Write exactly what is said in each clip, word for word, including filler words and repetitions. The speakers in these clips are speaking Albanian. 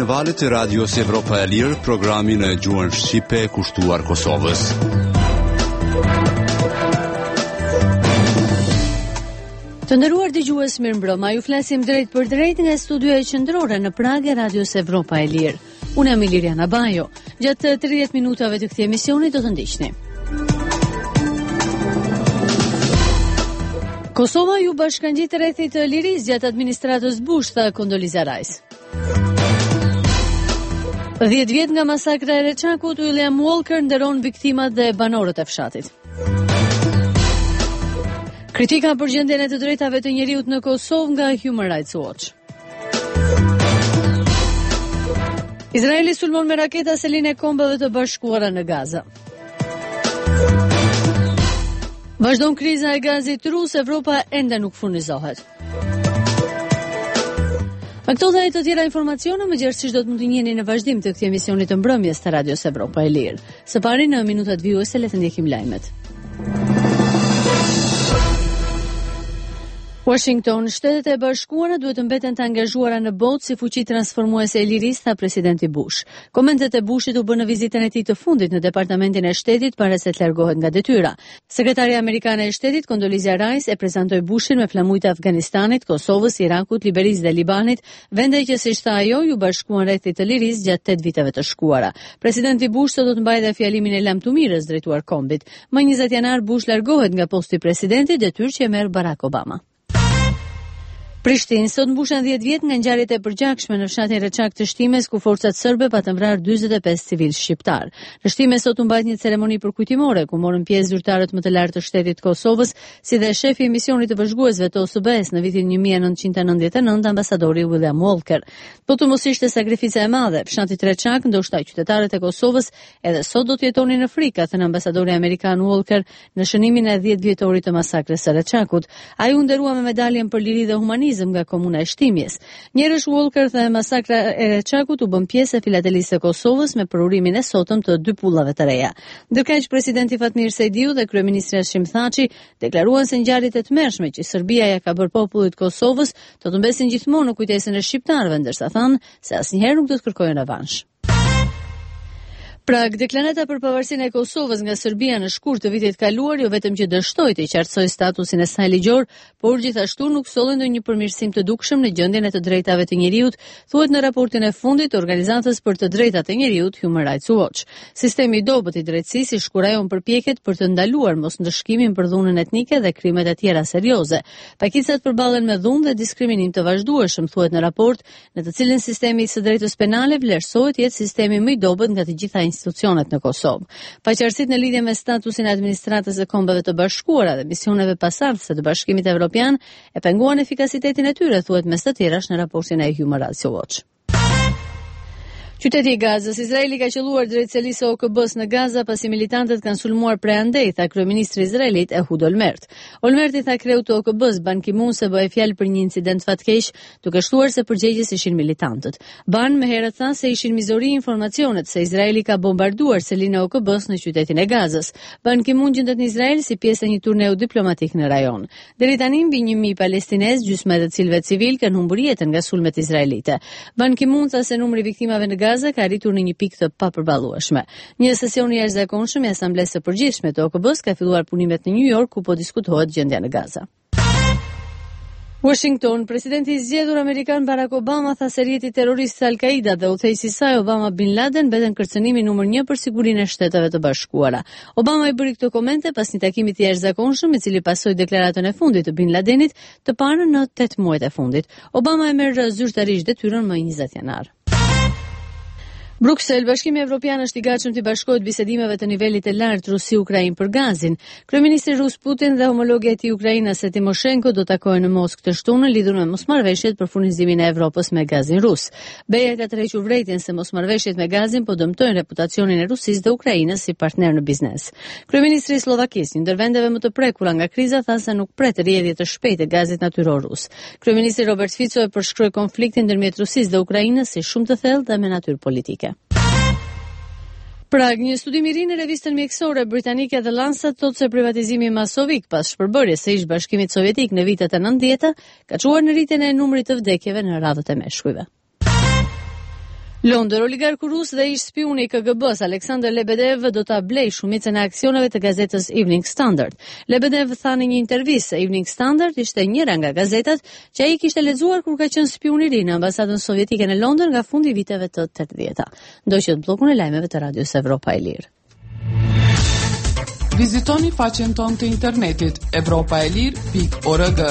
në valët e radios Evropa e Lirë, programin e gjuhën shqipe kushtuar Kosovës. Të nderuar dëgjues, mirëmbrëma. Ju flasim drejt për drejt nga studioja qendrore në Prag e radios Evropa e Lirë. Unë jam Iliriana Bajo. Gjatë tridhjetë minutave të këtij emisioni do të ndiqni. Kosova ju bashkangjit rrethit të lirisë gjatë administratës Bush, tha Condoleezza Rice. dhjetë vjet nga masakra e Reçakut, William Walker nderon viktimat dhe banorët e fshatit. Kritika për gjendjen e të drejtave të njeriut në Kosovë nga Human Rights Watch. Izraeli sulmon me raketa selin e kombeve të bashkuara në Gaza. Vazhdon kriza e gazit rus, Evropa ende nuk furnizohet. Me këto dhe e të tjera informacione, më gjerësisht do të mund të njeni në vazhdim të këtij emisioni të mbrëmjes të radios Evropa e Lirë. Së pari në minutat vijuese le të ndjekim lajmet. Washington, Shtetet e Bashkuara duhet të mbeten të angazhuara në botë si fuqi transformuese e lirisë, tha presidenti Bush. Komentet e Bushit u bën në vizitën e tij të fundit në Departamentin e Shtetit para se të largohet nga detyra. Sekretaria amerikane e Shtetit, Condoleezza Rice, e prezantoi Bushin me flamujt e Afganistanit, Kosovës, Irakut, Liberisë dhe Libanit, vende që siç tha ajo ju bashkuan rrethit të lirisë gjatë tetë viteve të shkuara. Presidenti Bush sot do të mbajë dhe fjalimin e lamtumirës drejtuar kombit. Më njëzet janar Bush largohet nga posti i presidentit, detyrë që e merr Barack Obama. Prishtinë sot mbushen dhjetë vjet nga ngjarjet e përgjakshme në fshatin Reçak të Shtimes, ku forcat serbe patën vrarë dyzet e pesë civil shqiptar. Në Shtimes sot u mbajt një ceremoni përkujtimore ku morën pjesë zyrtarët më të lartë të shtetit të Kosovës, si dhe shefi i misionit të vëzhguesve të O S B-s në vitin një mijë e nëntëqind e nëntëdhjetë e nëntë, ambasadori William Walker. Po të mos ishte sakrifica e madhe, fshatit Reçak, ndoshta qytetarët e Kosovës edhe sot do të jetonin në frikë, thënë ambasadori amerikan Walker në shënimin e dhjetë vjetorit të masakrës së Reçakut. Ai u nderua me medaljen për liri dhe humanizëm nga komuna e Shtimjes. Njerësh Walker dhe masakra e Reçakut u bën pjesë e filatelisë së Kosovës me përurimin e sotëm të dy pullave të reja. Ndërkaq presidenti Fatmir Sejdiu dhe kryeministri Hashim Thaçi deklaruan se ngjarjet e tmerrshme që Serbia ja ka bërë popullit Kosovës do të mbesin gjithmonë në kujtesën e shqiptarëve, ndërsa thanë se asnjëherë nuk do të kërkojnë revansh. Prag, deklarata për pavarësinë e Kosovës nga Serbia në shkurt të vitit kaluar jo vetëm që dështoi të qartësoj statusin e saj ligjor, por gjithashtu nuk solli ndonjë përmirësim të dukshëm në gjendjen e të drejtave të njerëzit, thuhet në raportin e fundit të Organizatës për të Drejtat e Njerëzit Human Rights Watch. Sistemi i dobët i drejtësisë shkurajon përpjekjet për të ndaluar mosndëshkimin për dhunën etnike dhe krimet e tjera serioze. Pakicat përballen me dhunë dhe diskriminim të vazhdueshëm, thuhet në raport, në të cilin sistemi i së drejtës penale vlerësohet jetë sistemi më i dobët nga të gjitha institucionet në Kosovë. Paqartësitë në lidhje me statusin e administratës së kombeve të bashkuara dhe misioneve pasardhëse të Bashkimit Evropian e penguan efikasitetin e tyre, thuhet mes të tjerash në raportin e Human Rights Watch. Qyteti i Gazës, Izraeli ka qelluar drejt selisë O K B-s në Gaza pasi militantët kanë sulmuar prej andej, tha kryeministri izraelit Ehud Olmert. Olmerti tha kreut të O K B-s Ban Ki-moon se bëhej fjalë për një incident fatkeq, duke shtuar se përgjegjës ishin militantët. Ban më herët tha se ishin mizori informacionet se Izraeli ka bombarduar selinë e O K B-s në qytetin e Gazës. Ban Ki-moon gjendet në Izrael si pjesë e një turneu diplomatik në rajon. Deri tani mbi një mijë palestinezë, gjysma e të cilëve civil, kanë humbur jetën nga sulmet izraelite. Ban Ki-moon tha se numri i viktimave në Gaza ka arritur në një pikë të papërballueshme. Një sesion i jashtëzakonshëm i Asamblesë së Përgjithshme të O K B-s ka filluar punimet në New York, ku po diskutohet gjendja në Gaza. Washington, presidenti i zgjedhur amerikan Barack Obama tha se rrjeti terrorist Al-Qaida dhe udhëheqësi i saj Osama bin Laden mbeten kërcënimi numër një për sigurinë e Shteteve të Bashkuara. Obama i bëri këto komente pas një takimi të jashtëzakonshëm i cili pasoi deklaratën e fundit të bin Ladenit të parën në tetë muajt e fundit. Obama e merr zyrtarisht detyrën më njëzet janar. Bruksel, Bashkimi Evropian është i gatshëm të bashkohet bisedimeve të nivelit të lartë Rusi-Ukrainë për gazin. Kryeministri rus Putin dhe homologja e tij Ukrainës Timoshenko do takohen në Moskë të shtunë lidhur me mosmarrëveshjet për furnizimin e Evropës me gazin rus. Beja ka tërhequr vërejtjen se mosmarrëveshjet me gazin po dëmtojnë reputacionin e Rusisë dhe Ukrainës si partner në biznes. Kryeministri i Slovakisë, një ndër vendeve më të prekura nga kriza, tha se nuk pret rrjedhje të shpejtë e gazit natyror rus. Kryeministri Robert Fico e përshkroi konfliktin ndërmjet Rusisë dhe Ukrainës si shumë të thellë dhe me natyrë politike. Prag, një studim i ri në revistën mjekësore britanike The Lancet thotë se privatizimi masovik pas shpërbërjes së ish-bashkimit sovjetik në vitet e nëntëdhjetë ka çuar në rritjen e numrit të vdekjeve në radhët e meshkujve. Londër, oligarku rus dhe ish spiuni i K G B-s Aleksandr Lebedev do ta blej shumicën e aksioneve të gazetës Evening Standard. Lebedev tha në një intervistë se Evening Standard ishte njëra nga gazetat që ai kishte lexuar kur ka qenë spiun i ri në ambasadën sovjetike në Londër nga fundi i viteve të tetëdhjetë. Ndoqët bllokun e lajmeve të Radios Evropa e Lirë. Vizitoni faqen tonë të internetit evropa e lirë pikë org.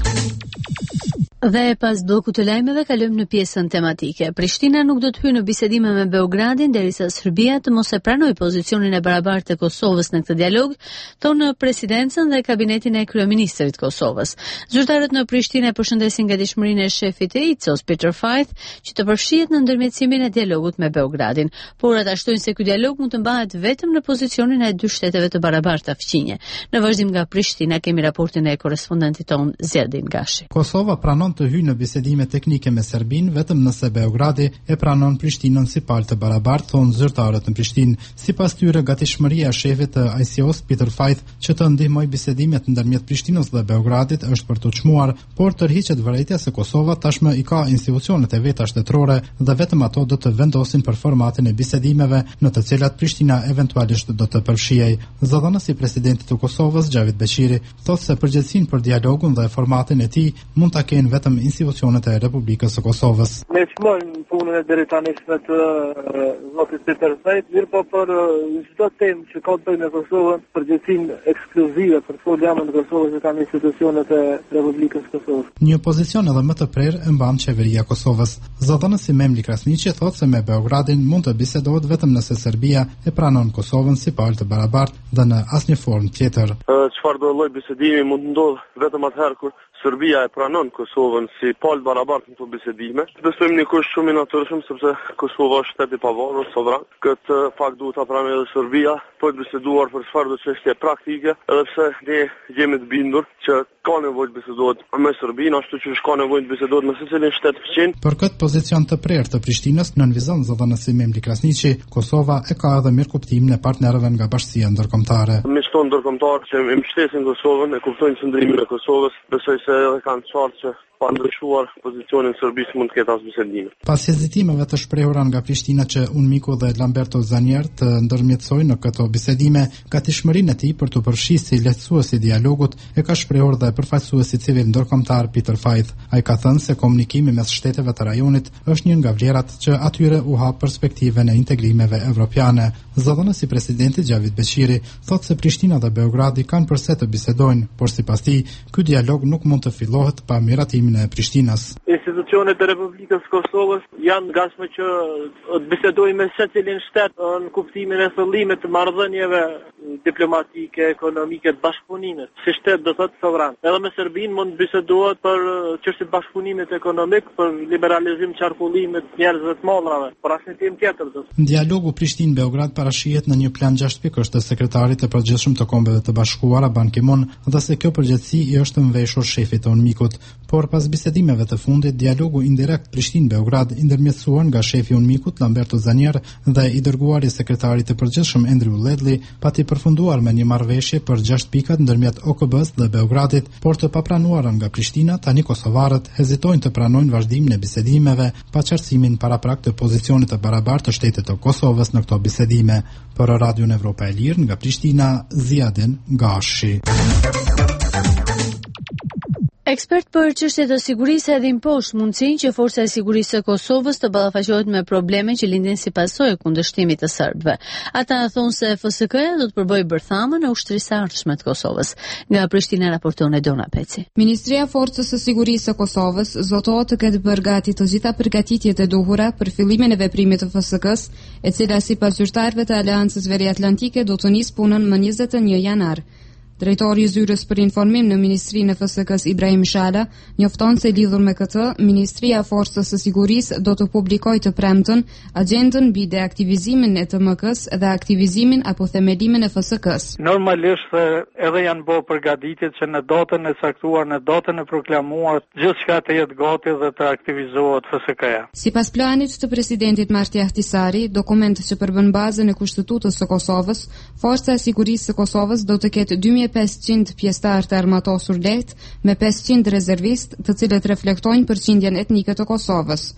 Dhe pas blokut të lajmeve kalojmë në pjesën tematike. Prishtina nuk do të hyjë në bisedime me Beogradin derisa Serbia të mos e pranojë pozicionin e barabartë të Kosovës në këtë dialog, thonë presidencën dhe kabinetin e kryeministrit të Kosovës. Zyrtarët në Prishtinë përshëndesin gatishmërinë e shefit të I C O-s Peter Faith që të përfshihet në ndërmjetësimin e dialogut me Beogradin, por ata shtojnë se ky dialog mund të mbahet vetëm në pozicionin e dy shteteve të barabarta fqinje. Në vazhdim nga Prishtina kemi raportin e korrespondentit ton Zjardin Gashi. Kosova pranon të hyjë në bisedime teknike me Serbinë vetëm nëse Beogradi e pranon Prishtinën si palë të barabartë, thonë zyrtarët në Prishtinë. Sipas tyre, gatishmëria e shefit të I C O-s Peter Faith që të ndihmojë bisedimet ndërmjet Prishtinës dhe Beogradit është për të çmuar, por tërhiqet vërejtja se Kosova tashmë i ka institucionet e veta shtetërore dhe vetëm ato do të vendosin për formatin e bisedimeve në të cilat Prishtina eventualisht do të përfshijej. Zëdhënësi i presidentit të Kosovës Xhavid Beqiri thotë se përgjegjësinë për dialogun dhe formatin e tij mund ta kenë vetëm institucionet e Republikës së Kosovës. Ne shmojmë punën e deri tani me të zotit Peter Faith, mirë po për çdo temë që ka të bëjë me Kosovën, përgjegjësinë ekskluzive për foljamin e Kosovës e kanë institucionet e Republikës së Kosovës. Një pozicion edhe më të prerë e mban qeveria e Kosovës. Zëdhënësi Memli Krasniqi thotë se me Beogradin mund të bisedohet vetëm nëse Serbia e pranon Kosovën si palë të barabartë dhe në asnjë formë tjetër. Çfarë do lloj bisedimi mund të ndodh vetëm atëherë kur Serbia e pranon Kosovën si palë barabartë në këto bisedime. Besojmë një kusht shumë i natyrshëm sepse Kosova është shtet i pavarur, sovran. Këtë fakt duhet ta pranojë edhe Serbia, po të biseduar për çfarë do çështje praktike, edhe pse ne jemi të bindur që ka nevojë të bisedohet me Serbinë, ashtu që ka nevojë të bisedohet me secilin shtet fqin. Për këtë pozicion të prerë të Prishtinës nënvizon zëdhënësi Memli Krasniqi, Kosova e ka edhe mirë kuptimin e partnerëve nga bashkësia ndërkombëtare. Miqtonë ndërkombëtar që e mbështesin Kosovën, e kuptojnë qëndrimin e Kosovës, besoj se edhe kanë qartë që pa ndryshuar pozicionin Serbisë mund të ketë as bisedime. Pas hezitimeve të shprehura nga Prishtina që Unmiku dhe Lamberto Zanier të ndërmjetësojnë në këto bisedime, gatishmërinë e tij për të përfshirë si lehtësues i dialogut e ka shprehur dhe përfaqësuesi civil ndërkombëtar Peter Faith. Ai ka thënë se komunikimi mes shteteve të rajonit është një nga vlerat që atyre u hap perspektiven e integrimeve evropiane. Zëdhënësi i presidentit Xhavid Beqiri thotë se Prishtina dhe Beogradi kanë përse të bisedojnë, por sipas tij, ky dialog nuk mund të fillohet pa miratimin e Prishtinës. Institucionet e Republikës së Kosovës janë gatshme që të bisedojnë me secilin shtet në kuptimin e thellimit të marrëdhënieve diplomatike, ekonomike, të bashkëpunimit. Si shtet do thotë sovran. Edhe me Serbinë mund bisedohet për çështje të bashkëpunimit ekonomik, për liberalizim qarkullimit njerëzve të mollrave, por asnjë temë tjetër do. Dialogu Prishtinë-Beograd parashihet në një plan gjashtë pikësh të sekretarit të përgjithshëm të Kombeve të Bashkuara Ban Ki-moon dhe se kjo përgjegjësi i është mbështetur shefit të Unmikut, por pas bisedimeve të fundit, dialogu indirekt Prishtinë-Beograd i ndërmjetësuar nga shefi i Unmikut Lamberto Zanier dhe i dërguari i sekretarit të përgjithshëm Andrew Ledley pati përfunduar me një marrëveshje për gjashtë pikat ndërmjet O K B-s dhe Beogradit, por të papranuara nga Prishtina, tani kosovarët hezitojnë të pranojnë vazhdimin e bisedimeve pa qartësimin paraprak të pozicionit të barabartë të shtetit të Kosovës në këto bisedime. Për Radion Evropa e Lirë nga Prishtina, Zjardin Gashi. Ekspert për çështje të sigurisë edhe imposh mundësinë që forca e sigurisë së Kosovës të ballafaqohet me probleme që lindin si pasojë kundërshtimit të serbëve. Ata thonë se F S K-ja do të përbëjë bërthamën e ushtrisë së ardhshme të Kosovës. Nga Prishtina raporton Edona Peci. Ministria e Forcës së Sigurisë së Kosovës zotohet të ketë bërë gati të gjitha përgatitjet e duhura për fillimin e veprimit të F S K-s, e cila sipas zyrtarëve të Aleancës Veriatlantike do të nisë punën më njëzet e një janar. Drejtori i zyrës për informim në Ministrinë e F S K-s Ibrahim Shala njofton se lidhur me këtë, Ministria e Forcës së Sigurisë do të publikojë të premten agjendën mbi deaktivizimin e T M K-s dhe aktivizimin apo themelimin e F S K-s. Normalisht edhe janë bërë përgatitjet që në datën e caktuar, në datën e proklamuar, gjithçka të jetë gati dhe të aktivizohet F S K-ja. Sipas planit të presidentit Marti Ahtisari, dokumenti që përbën bazën e Kushtetutës së Kosovës, Forca e Sigurisë së Kosovës do të ketë dy mijë e pesëqind pjesëtar të armatosur lehtë me pesëqind rezervistë, të cilët reflektojnë përqindjen etnike të Kosovës.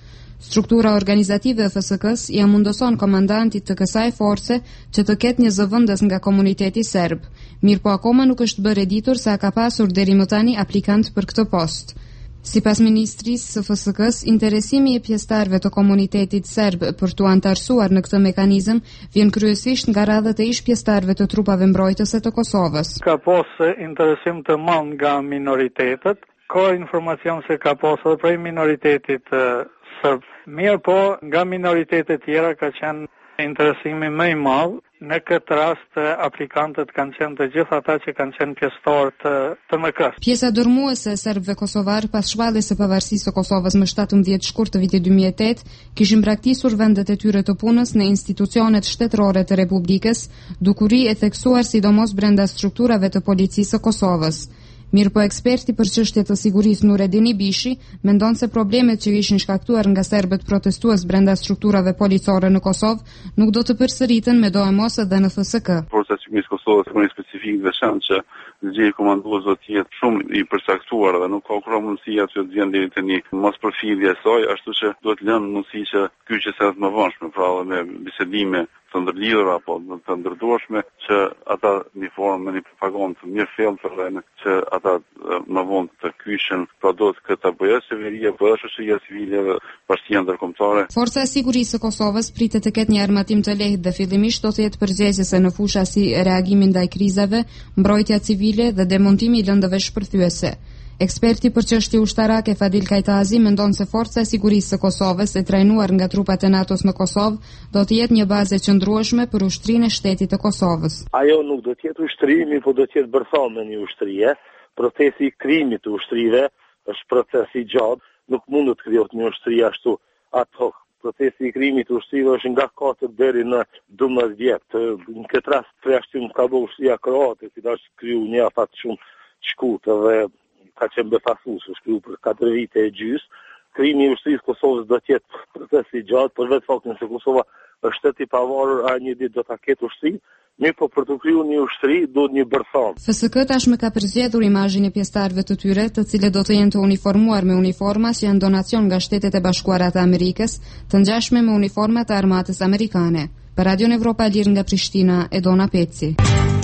Struktura organizative e F S K-s ja mundoson komandantit të kësaj force që të ketë një zëvendës nga komuniteti serb. Mirë po akoma nuk është bërë e ditur se a ka pasur deri më tani aplikant për këtë post. Sipas ministrisë së F S K-s, interesimi i pjesëtarëve të komunitetit serb për t'u antarësuar në këtë mekanizëm vjen kryesisht nga radhët e ish pjesëtarëve të trupave mbrojtëse të Kosovës. Ka pasur interesim të madh nga minoritetet, ka informacion se ka pasur prej minoritetit serb. Mirë po, nga minoritetet tjera ka qenë interesimi më i madh. Në këtë rast aplikantët kanë qenë të gjithë ata që kanë qenë pjesëtarë të, të M K-s. Pjesa dërmuese e serbëve kosovar pas shkalljes së pavarësisë së Kosovës më shtatëmbëdhjetë shkurt të vitit dy mijë e tetë kishin braktisur vendet e tyre të punës në institucionet shtetërore të Republikës, dukuri e theksuar sidomos brenda strukturave të policisë së Kosovës. Mirë po eksperti për çështje të sigurisë Nuredini Bishi mendon se problemet që ishin shkaktuar nga serbët protestues brenda strukturave policore në Kosovë nuk do të përsëriten me do e mos edhe në F S K. Forca e sigurisë Kosovës ka një specifik veçantë që zgjidhja e komandues do të jetë shumë i përcaktuar dhe nuk ka kurrë mundësi aty të vjen deri te një mos përfillje e saj, ashtu që duhet lënë mundësi që kyçet e më vonshme, pra me bisedime të ndërlidhura apo të ndërdueshme që ata në formë një propagandë të mirë filtrë që ata më vonë të kyçen, pra do të këtë apo severia apo shoqëria civile dhe bashkia ndërkombëtare. Forca e sigurisë së Kosovës pritet të ketë një armatim të lehtë dhe fillimisht do të jetë përgjegjëse në fusha si reagimi ndaj krizave, mbrojtja civile dhe demontimi i lëndëve shpërthyese. Eksperti për çështje ushtarake Fadil Kajtazi mendon se forca e sigurisë së Kosovës e trajnuar nga trupat e NATO-s në Kosovë do të jetë një bazë e qëndrueshme për ushtrinë e shtetit të Kosovës. Ajo nuk do të jetë ushtrimi, por do të jetë bërthame në një ushtrie. Procesi i krijimit të ushtrive është proces i gjatë, nuk mund të krijohet një ushtri ashtu ad hoc. Procesi i krijimit të ushtrive është nga katër deri në dymbëdhjetë vjet. Në këtë rast përjashtim ka bërë ushtria kroate, që është kriju një afat shumë shkurtë dhe ka qenë befasues, është kriju për katër vite e gjysmë. Krijimi i ushtrisë Kosovës do të jetë proces i gjatë, për vetë faktin se Kosova është shtet i pavarur, a një ditë do ta ketë ushtri. Mirë, po për të krijuar një ushtri duhet një bërtham. F S K tashmë ka përzgjedhur imazhin e pjesëtarëve të tyre, të cilët do të jenë të uniformuar me uniforma që janë donacion nga Shtetet e Bashkuara të Amerikës, të ngjashme me uniformat e armatës amerikane. Për Radion Evropa Lir nga Prishtina, Edona Peci.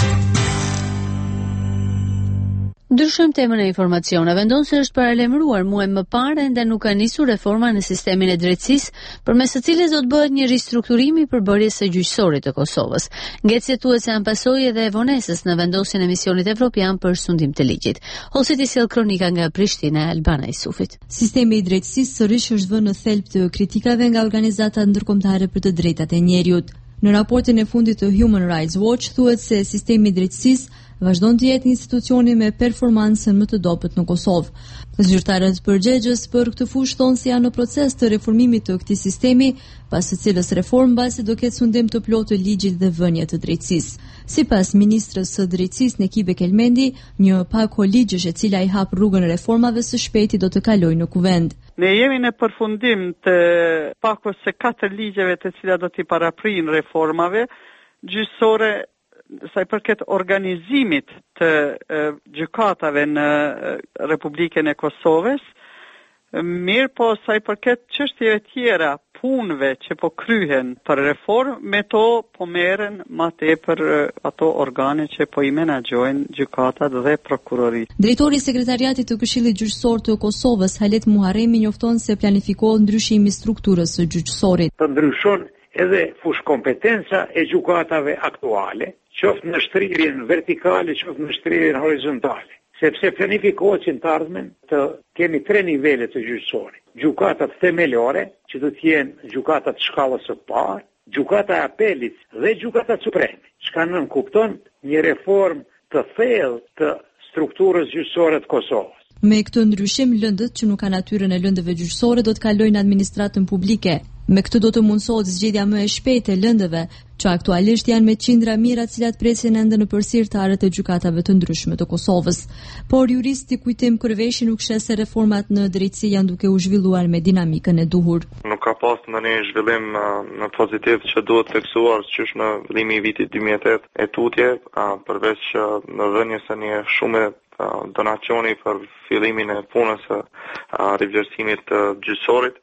Ndryshojmë temën e informacioneve. Vendon se është paralajmëruar muaj më parë ende nuk ka nisur reforma në sistemin e drejtësisë, përmes së cilës do të bëhet një ristrukturim i përbërjes së gjyqësorit të Kosovës. Ngecjet thuhet se janë pasojë edhe e vonesës në vendosjen e misionit evropian për sundim të ligjit. Hosit i sjell kronika nga Prishtina, Albana Isufit. Sistemi i drejtësisë sërish është vënë në thelb të kritikave nga organizata ndërkombëtare për të drejtat e njerëzit. Në raportin e fundit të Human Rights Watch thuhet se sistemi i drejtësisë vazhdon të jetë institucioni me performancën më të dobët në Kosovë. Zyrtarët përgjegjës për këtë fushë thonë se janë në proces të reformimit të këtij sistemi, pas së cilës reformë mbasi do ketë sundim të plotë të ligjit dhe vënje të drejtësisë. Sipas ministrës së drejtësisë Nekibe Kelmendi, një pako ligjësh e cila i hap rrugën reformave së shpejti do të kalojë në kuvend. Ne jemi në përfundim të pakos së katër ligjeve të cilat do t'i paraprinë reformave gjyqësore sa i përket organizimit të e, gjykatave në e, Republikën e Kosovës. Mirë po sa i përket çështjeve tjera, punëve që po kryhen për reformë, me to po merren më tepër ato organe që po i menaxhojnë gjykatat dhe prokurorit. Drejtori i Sekretariatit të Këshillit Gjyqësor të Kosovës, Halet Muharremi, njofton se planifikohet ndryshimi i strukturës së gjyqësorit. Të ndryshon edhe fush kompetenca e gjykatave aktuale, qoftë në shtrirjen vertikale, qoftë në shtrirjen horizontale. Sepse planifikohet që në të ardhmen të kemi tre nivele të gjyqësorit. Gjykatat themelore, që do të jenë gjykatat shkallës së parë, gjykata e apelit dhe gjykata supreme. Çka nën kupton një reformë të thellë të strukturës gjyqësore të Kosovës. Me këtë ndryshim, lëndët që nuk kanë natyrën e lëndëve gjyqësore do të kalojnë në administratën publike. Me këtë do të mundësohet zgjedhja më e shpejtë e lëndëve, që aktualisht janë me qindra mijëra të cilat presin ende në përsirtarët e gjykatave të ndryshme të Kosovës. Por juristi Kujtim Kërveshi nuk sheh se reformat në drejtësi janë duke u zhvilluar me dinamikën e duhur. Nuk ka pas ndonjë zhvillim në pozitiv që duhet theksuar që në villimi i vitit dy mijë e tetë e tutje, përveç në vënjes së një shumë donacioni për fillimin e punës së rivlerësimit të gjyqësorit.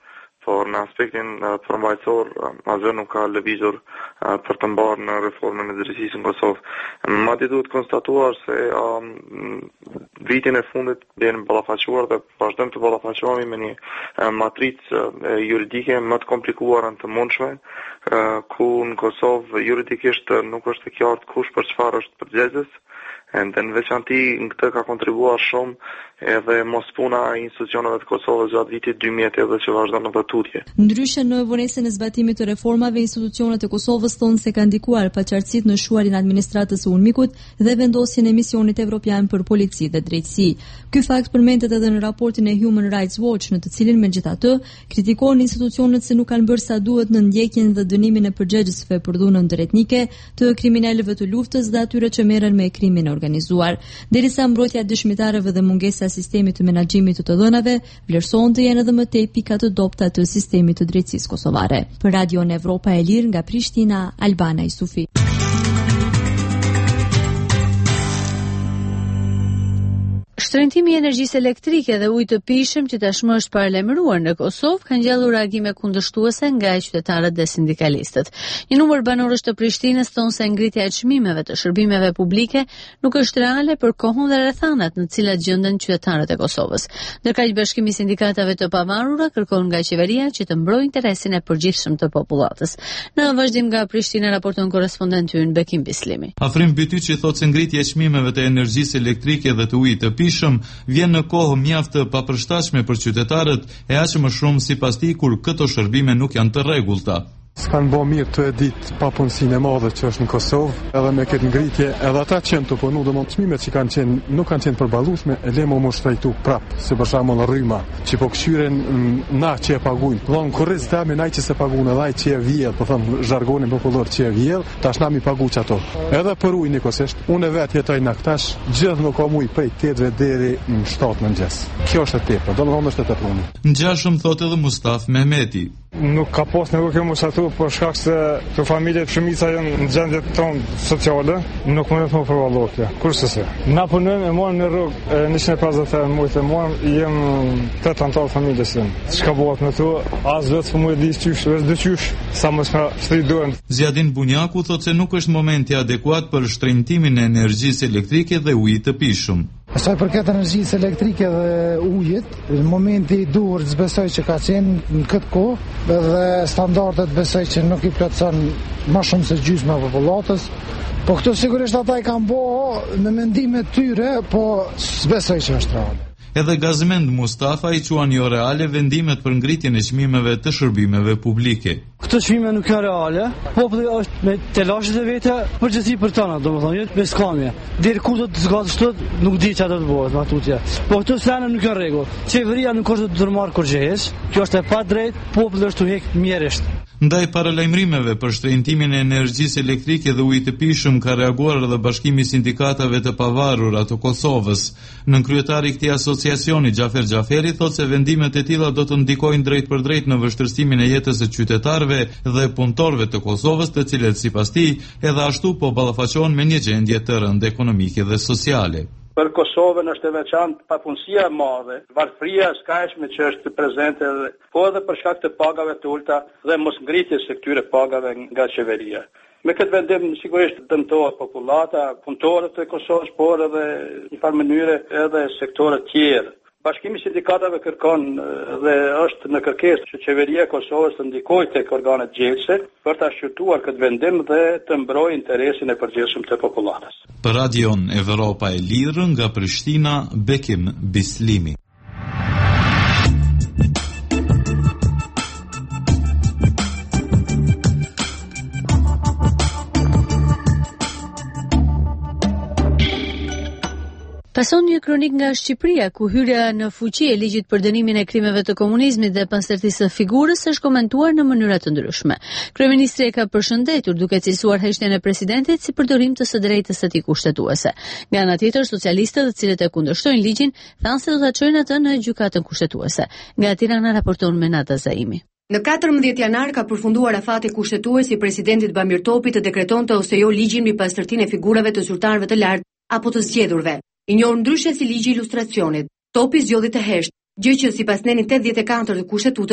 por në aspektin uh, përmbajtësor, uh, asgjë nuk ka lëvizur uh, për të mbarë në reformën e drejtësisë në Kosovë. Madje duhet konstatuar se um, vitin e fundit vjen ballafaquar dhe vazhdojmë të ballafaqohemi me një uh, matricë uh, juridike më të komplikuar në të mundshme, uh, ku në Kosovë juridikisht uh, nuk është e qartë kush për çfarë është përgjegjës. Dhe në veçanti në këtë ka kontribuar shumë edhe mos puna e institucioneve të Kosovës gjatë vitit dy mijë e tetë që vazhdon në të tutje. Ndryshe në vonesën e zbatimit të reformave, institucionet e Kosovës thonë se kanë ndikuar paqartësitë në shuarin e administratës së UNMIK-ut dhe vendosjen e misionit evropian për polici dhe drejtësi. Ky fakt përmendet edhe në raportin e Human Rights Watch, në të cilin megjithatë kritikon institucionet se nuk kanë bërë sa duhet në ndjekjen dhe dënimin e përgjegjësve për dhunën ndëretnike, të kriminalëve të luftës dhe atyre që merren me krimin organizuar. Derisa mbrojtja e dëshmitarëve dhe mungesa e sistemit të menaxhimit të të dhënave vlerësohen të jenë edhe më tej pika të dobta të sistemit të drejtësisë kosovare. Për Radion Evropa e Lirë nga Prishtina, Albana Isufi. Shtrëngtimi i energjisë elektrike dhe ujit të pijshëm që tashmë është paralajmëruar në Kosovë ka ngjallur reagime kundërshtuese nga qytetarët dhe sindikalistët. Një numër banorësh të Prishtinës thonë se ngritja e çmimeve të shërbimeve publike nuk është reale për kohën dhe rrethanat në të cilat gjenden qytetarët e Kosovës. Ndërkaq Bashkimi i Sindikatave të Pavarura kërkon nga qeveria që të mbrojë interesin e përgjithshëm të popullatës. Në vazhdim nga Prishtina raporton korrespondenti ynë Bekim Bislimi. Afrim Bytyçi thotë se ngritja e çmimeve të energjisë elektrike dhe të ujit të pijshëm vjen në kohë mjaft të papërshtatshme për qytetarët, e aq më shumë sipas tij kur këto shërbime nuk janë të rregullta. S'kan bo mirë të e ditë papunësinë e madhe që është në Kosovë, edhe me këtë ngritje, edhe ata që janë të punu, dhe mund çmimet që kanë qenë, nuk kanë qenë përballueshme, e le më më shtrajtu prapë, si për shembull rryma, që po këshyren na që e paguajnë. Do në kurriz tami naj që se paguajnë, edhe ai që e vjedh, po them zhargonin popullor që e vjedh, tash na mi pagu çato. Edhe për ujë nikosisht, unë vetë jetoj në Aktash, gjithë nuk kam ujë prej tetëve deri në shtatë mëngjes. Kjo është e tepër, domethënë është e tepëruni. Ngjashëm thotë edhe Mustaf Mehmeti. Nuk ka pas nevojë kjo mosatu për shkak se të familjet shumica janë në gjendje tonë sociale, nuk mundet më përvallohet kjo. Kurse se. Na punojmë e morëm në rrugë njëqind e pesëdhjetë e mujtë e morëm, jem tetë antar familjes jem. Çka bëhet me to, as vetë po më di çysh, vetë dyqysh, sa më ska shtridohen. Ziadin Bunjaku thotë se nuk është momenti adekuat për shtrëngtimin e energjisë elektrike dhe ujit të pijshëm. Sa i përket energjisë elektrike dhe ujit, në momenti i duhur besoj që ka qenë në këtë kohë dhe standardet besoj që nuk i plotson më shumë se gjysma e popullatës. Po këto sigurisht ata i kanë bërë me mendimet tyre, po s'besoj që është reale. Edhe Gazmend Mustafa i quan jo reale vendimet për ngritjen e çmimeve të shërbimeve publike. Këto çmime nuk janë reale. Populli është me telashet e veta përgjithësi për tona, domethënë, jo me skamje. Deri kur do të zgjasë çdo nuk di çfarë do të bëhet me tutje. Po këto sene nuk janë rregull. Qeveria nuk është të ndërmarr kurrëjes. Kjo është e padrejtë, populli është u hek mjerisht. Ndaj paralajmërimeve për shtrëngtimin e energjisë elektrike dhe ujit të pijshëm ka reaguar edhe Bashkimi i Sindikatave të Pavarura të Kosovës. Nënkryetari i këtij asociacioni Xhafer Xhaferi thotë se vendimet e tilla do të ndikojnë drejt për drejt në vështirësimin e jetës së qytetarëve dhe punëtorëve të Kosovës, të cilët sipas tij edhe ashtu po ballafaqohen me një gjendje të rëndë ekonomike dhe sociale. Për Kosovën është e veçantë papunësia e madhe, varfëria e skajshme që është prezente, po edhe për shkak të pagave të ulta dhe mos ngritjes së këtyre pagave nga qeveria. Me këtë vendim sigurisht dëmtohet popullata, punëtorët e Kosovës, por edhe në farë mënyre edhe sektorët tjerë. Bashkimi i Sindikatave kërkon dhe është në kërkesë që qeveria e Kosovës të ndikojë tek organet gjykse për ta shqyrtuar këtë vendim dhe të mbrojë interesin e përgjithshëm të popullatës. Për Radion Evropa e Lirë nga Prishtina, Bekim Bislimi. Pason një kronik nga Shqipëria, ku hyrja në fuqi e ligjit për dënimin e krimeve të komunizmit dhe pastërtisë së figurës është komentuar në mënyra të ndryshme. Kryeministri e ka përshëndetur duke cilësuar heshtjen e presidentit si përdorim të së drejtës së tij kushtetuese. Nga ana tjetër, socialistët, të cilët e kundërshtojnë ligjin, thanë se do ta çojnë atë në gjykatën kushtetuese. Nga Tirana raporton Menata Zaimi. Në katërmbëdhjetë janar ka përfunduar afati kushtetues i presidentit Bamir Topi të dekretonte ose jo ligjin mbi pastërtinë e figurave të zyrtarëve të lartë apo të zgjedhurve. I njohur ndryshe si ligji i ilustracionit, Topi zgjodhi të hesht, gjë që sipas nenin tetëdhjetë e katër të kushtetutës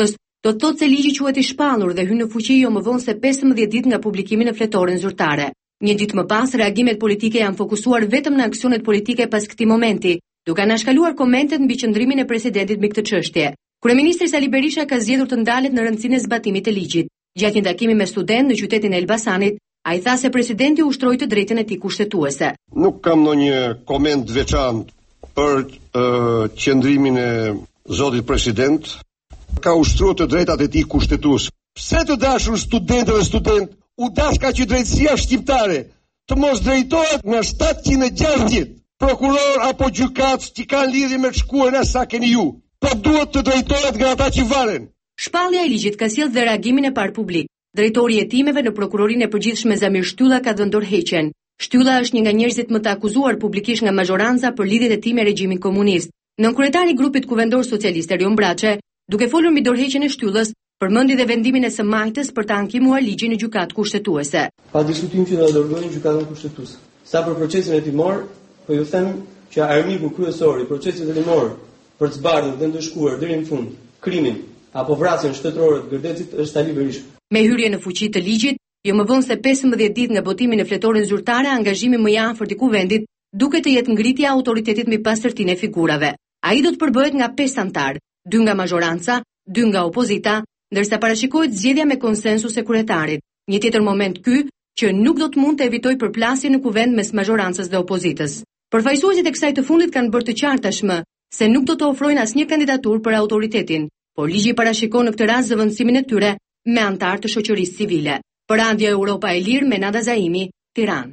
do të thotë se ligji quhet i shpallur dhe hyn në fuqi jo më vonë se pesëmbëdhjetë ditë nga publikimi në fletoren zyrtare. Një ditë më pas, reagimet politike janë fokusuar vetëm në aksionet politike pas këtij momenti, duke anashkaluar komentet mbi qëndrimin e presidentit mbi këtë çështje. Kryeministri Sali Berisha ka zgjedhur të ndalet në rëndësinë e zbatimit të ligjit. Gjatë një takimi me student në qytetin e Elbasanit, ai tha se presidenti ushtroi të drejtën e tij kushtetuese. Nuk kam ndonjë koment veçantë për uh, qëndrimin e zotit president. Ka ushtruar të drejtat e tij kushtetuese. Pse të dashur studentë dhe student u dash ka që drejtësia shqiptare të mos drejtohet nga shtatëqind e gjashtëdhjetë prokuror apo gjykatës që kanë lidhje me të shkuarën e sa keni ju, po duhet të drejtohet nga ata që varen. Shpallja e ligjit ka sjellë dhe reagimin e parë publik. Drejtori i hetimeve në prokurorinë e përgjithshme Zamir Shtylla ka dhënë dorëheqjen. Shtylla është një nga njerëzit më të akuzuar publikisht nga mazhoranca për lidhjet e tij me regjimin komunist. Nënkryetari i grupit kuvendor socialist Erion Braçe, duke folur mbi dorëheqjen e Shtyllës, përmendi dhe vendimin e së majtës për të ankimuar ligjin në gjykatë kushtetuese. Pa diskutim që na dërgojnë gjykatën kushtetuese. Sa për procesin hetimor, po ju them që armiku kryesor i procesit hetimor për të zbardhur dhe ndëshkuar deri në fund krimin apo vrasjen shtetërore të Gërdecit është Sali Berisha. Me hyrje në fuqi të ligjit, jo më vonë se pesëmbëdhjetë ditë nga botimi në fletoren zyrtare, angazhimi më i afërt i kuvendit duket të jetë ngritja e autoritetit mbi pastërtinë e figurave. Ai do të përbëhet nga pesë antar, dy nga mazhoranca, dy nga opozita, ndërsa parashikohet zgjedhja me konsensus e kryetarit. Një tjetër moment ky që nuk do të mund të evitojë përplasjen në kuvend mes mazhorancës dhe opozitës. Përfaqësuesit e kësaj të fundit kanë bërë të qartë tashmë se nuk do të ofrojnë asnjë kandidaturë për autoritetin, por ligji parashikon në këtë rast zëvendësimin e tyre me antar të shoqërisë civile. Për Radio Europa e Lirë, Menada Zaimi, Tiranë.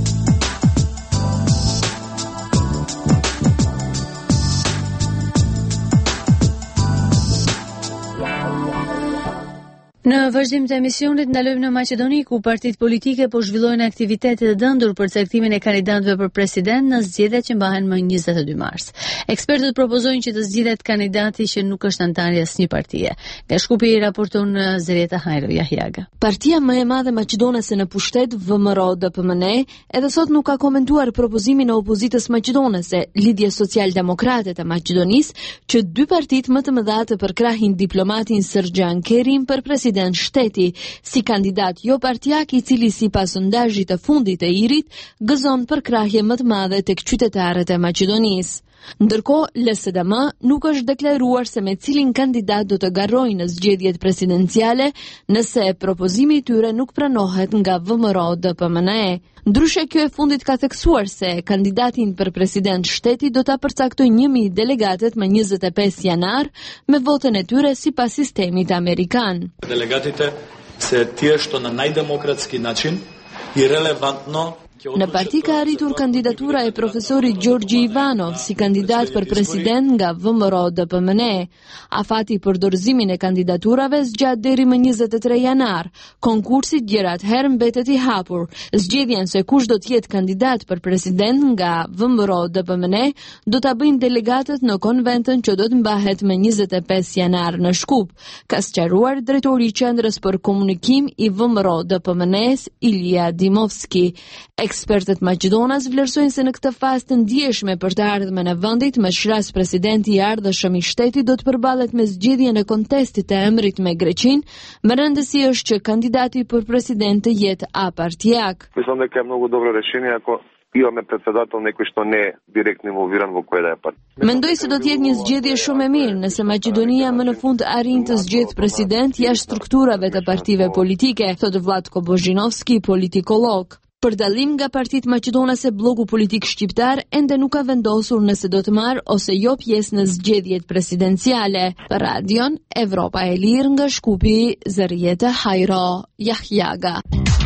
Në vazhdim të emisionit ndalojmë në Maqedoni, ku partitë politike po zhvillojnë aktivitete të dëndur për caktimin e kandidatëve për president në zgjedhjet që mbahen më njëzet e dy mars. Ekspertët propozojnë që të zgjidhet kandidati që nuk është antar i asnjë partie. Nga Shkupi i raporton Zerieta Hajro Jahjaga. Partia më e madhe maqedonese në pushtet, V M R O D P M N E, edhe sot nuk ka komentuar propozimin e opozitës maqedonese, Lidhje Social-Demokrate të Maqedonisë, që dy partitë më të mëdha të përkrahin diplomatin Srdjan Kerim për president shteti, si kandidat jo partijak i cili sipas sondazhit të fundit të Irit gëzon përkrahje më të madhe tek qytetarët e Maqedonisë. Ndërkohë, L S D M nuk është deklaruar se me cilin kandidat do të garrojnë në zgjedhjet presidenciale nëse propozimi i tyre nuk pranohet nga V M R O D P M N E. Ndryshe, kjo e fundit ka theksuar se kandidatin për president shteti do ta përcaktojë një mijë delegatët më njëzet e pesë janar me votën e tyre sipas sistemit amerikan. Делегатите се тие што на најдемократски начин и релевантно. Në parti ka arritur kandidatura e profesorit Gjorgji Ivanov si kandidat për president nga V M R O D P M N E. Afati për dorëzimin e kandidaturave zgjat deri më njëzet e tre janar. Konkursi gjërat herë mbetet i hapur. Zgjedhjen se kush do të jetë kandidat për president nga V M R O D P M N E do ta bëjnë delegatët në konventën që do të mbahet më njëzet e pesë janar në Shkup, ka sqaruar drejtori i qendrës për komunikim i V M R O D P M N E-s Ilija Dimovski. Ekspertët maqedonas vlerësojnë se në këtë fazë të ndjeshme për të ardhmen e vendit, më shras presidenti i ardhshëm i shtetit do të përballet me zgjedhjen e kontestit të emrit me Greqinë, më rëndësi është që kandidati për president të jetë apartijak. Мислам дека е многу добро решение ако имаме председател некој што не е директно инволвиран во која да е партија. Mendoj se do të jetë një zgjedhje shumë e mirë nëse Maqedonia më në fund arrin të zgjedhë president jashtë strukturave të partive politike, thotë Vlatko Bozhinovski, politikolog. Për dallim nga partitë maqedonase, bloku politik shqiptar ende nuk ka vendosur nëse do të marrë ose jo pjesë në zgjedhjet presidenciale. Për Radion Evropa e Lirë nga Shkupi, Zerieta Hajro Jahjaga.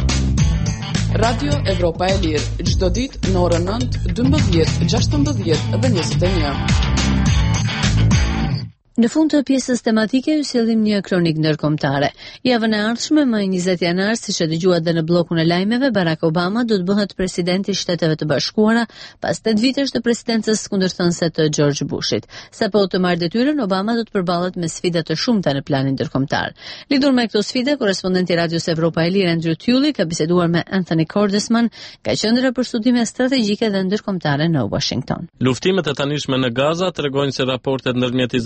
Radio Evropa e Lirë, çdo ditë në orën nëntë, dymbëdhjetë, gjashtëmbëdhjetë dhe njëzet e një. Në fund të pjesës tematike ju sillim një kronik ndërkombëtare. Javën e ardhshme më njëzet janar, siç e dëgjuat dhe në bllokun e lajmeve, Barack Obama do të bëhet presidenti i Shteteve të Bashkuara pas tetë vitesh të presidencës kundërthënëse të George Bushit. Sapo të marrë detyrën, Obama do të përballet me sfida të shumta në planin ndërkombëtar. Lidhur me këto sfida, korrespondenti i Radios Evropa e Lirë Andrew Tully ka biseduar me Anthony Cordesman, ka qendra për studime strategjike dhe ndërkombëtare në Washington. Luftimet e tanishme në Gaza tregojnë se raportet ndërmjet Izraelit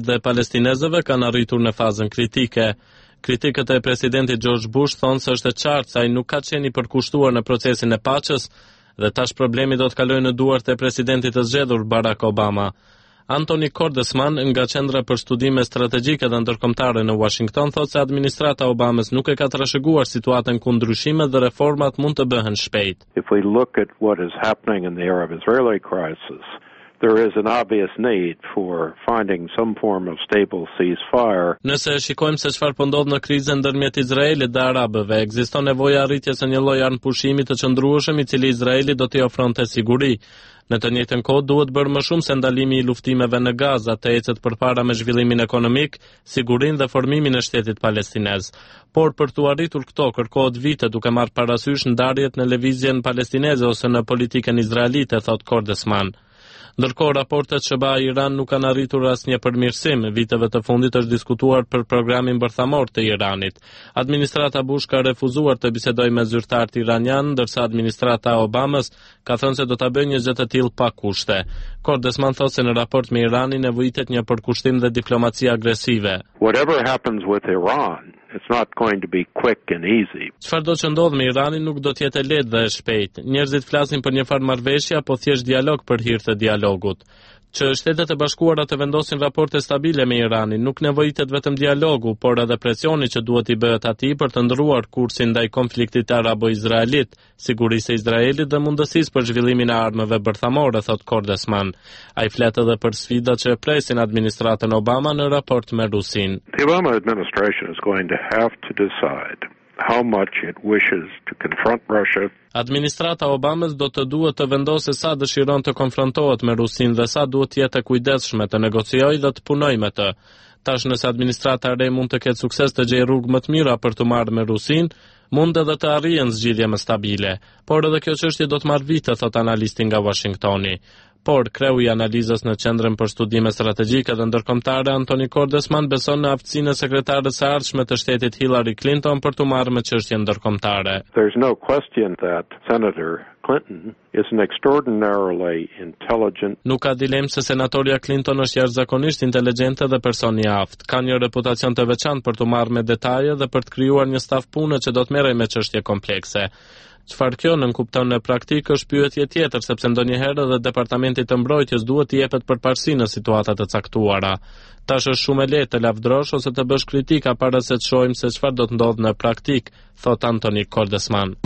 dhe palestinezëve kanë arritur në fazën kritike. Kritikët e presidentit George Bush thonë se është e qartë se ai nuk ka qenë i përkushtuar në procesin e paqes dhe tash problemi do të kalojë në duart e presidentit të zgjedhur Barack Obama. Anthony Cordesman nga Qendra për Studime Strategjike dhe Ndërkombëtare në Washington thotë se administrata Obamas nuk e ka trashëguar situatën ku ndryshimet dhe reformat mund të bëhen shpejt. If we look at what is happening in the Arab-Israeli crisis, there is an obvious need for finding some form of stable ceasefire. Nëse shikojmë se çfarë po ndodh në krizën ndërmjet Izraelit dhe Arabëve, ekziston nevoja arritjes së një lloji armpushimi të qëndrueshëm i cili Izraeli do t'i ofronte siguri. Në të njëjtën kohë duhet bërë më shumë se ndalimi i luftimeve në Gaza të ecet përpara me zhvillimin ekonomik, sigurinë dhe formimin e shtetit palestinez. Por për t'u arritur këto kërkohet vite duke marrë parasysh ndarjet në lëvizjen palestineze ose në politikën izraelite, thot Cordesman. Ndërkohë raportet që ba Iran nuk kanë arritur asnjë përmirësim. Viteve të fundit është diskutuar për programin bërthamor të Iranit. Administrata Bush ka refuzuar të bisedojë me zyrtarët iranian, ndërsa administrata Obamas ka thënë se do ta bëjë një gjë të tillë pa kushte. Cordesman thotë se në raport me Iranin nevojitet një përkushtim dhe diplomaci agresive. Whatever happens with Iran, it's not going to be quick and easy. Çfarëdo që ndodh me Iranin nuk do të jetë lehtë dhe e shpejtë. Njerëzit flasin për një farë marrëveshje apo thjesht dialog për hir të dialogut. Që Shtetet e Bashkuara të vendosin raporte stabile me Iranin nuk nevojitet vetëm dialogu, por edhe presioni që duhet i bëhet atij për të ndrruar kursin ndaj konfliktit arabo-izraelit, sigurisë e Izraelit dhe mundësisë për zhvillimin e armëve bërthamore, thot Cordesman. Ai flet edhe për sfidat që e presin administratën Obama në raport me Rusin. The Obama administration is going to have to decide how much it wishes to confront Russia. Administrata Obamas do të duhet të vendosë sa dëshiron të konfrontohet me Rusin dhe sa duhet të jetë e kujdesshme të negociojë dhe të punojë me të. Tash nëse administrata e re mund të ketë sukses të gjejë rrugë më të mira për të marrë me Rusin, mund edhe të arrijë zgjidhje më stabile. Por edhe kjo çështje do të marrë vite, thot analisti nga Washingtoni. Por kreu i analizës në Qendrën për Studime Strategjike dhe Ndërkombëtare Anthony Cordesman beson në aftësinë e sekretarës së ardhshme të shtetit Hillary Clinton për të marrë me çështjen ndërkombëtare. There's no question that Senator Clinton is an extraordinarily intelligent. Nuk ka dilemë se senatorja Clinton është jashtëzakonisht inteligjente dhe person i aftë. Ka një reputacion të veçantë për të marrë me detaje dhe për të krijuar një staf pune që do të merrej me çështje komplekse. Çfarë kjo nënkupton në praktikë është pyetje tjetër, sepse ndonjëherë edhe Departamenti të Mbrojtjes duhet të jepet përparësi në situata të caktuara. Tash është shumë e lehtë të lavdrosh ose të bësh kritika para se të shohim se çfarë do të ndodhë në praktikë, thot Anthony Cordesman.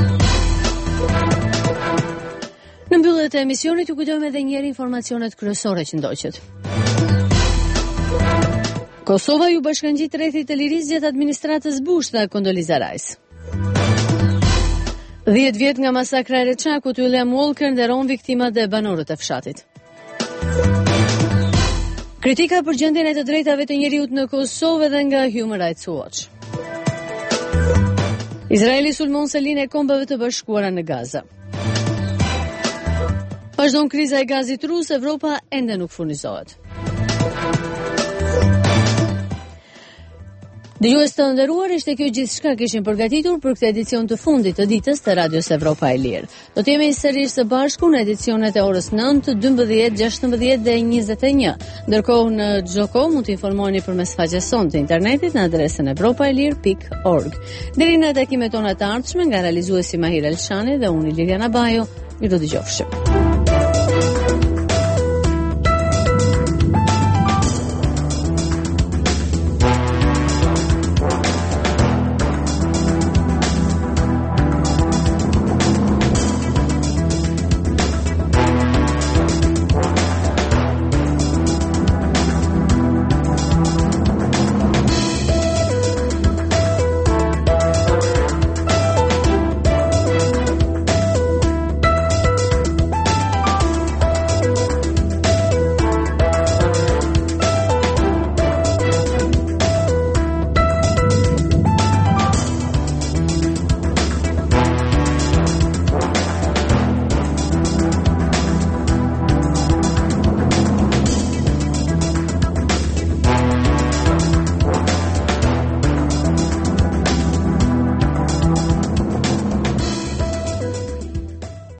Në mbyllje të emisionit ju kujtojmë edhe një herë informacionet kryesore që ndoqët. Kosova ju bashkangjit rrethit të lirisë gjatë administratës Bush dhe Condoleezza Rice. dhjetë vjet nga masakra e Reçakut, William Walker nderon viktimat dhe banorët e fshatit. Kritika për gjendjen e të drejtave të njeriut në Kosovë dhe nga Human Rights Watch. Izraeli sulmon selinë e kombeve të bashkuara në Gaza. Vazhdon kriza e gazit rus, Evropa ende nuk furnizohet. Dëgjues të nderuar, ishte kjo gjithçka kishim përgatitur për këtë edicion të fundit të ditës të Radios Evropa e Lirë. Do të jemi sërish së bashku në edicionet e orës nëntë, dymbëdhjetë, gjashtëmbëdhjetë dhe njëzet e një. Ndërkohë në çdo kohë mund të informoheni përmes faqes sonë të internetit në adresën evropaelir pikë org. Deri në takimet tona të ardhshme nga realizuesi Mahir Elshani dhe unë Liliana Bajo, ju do dëgjofshim.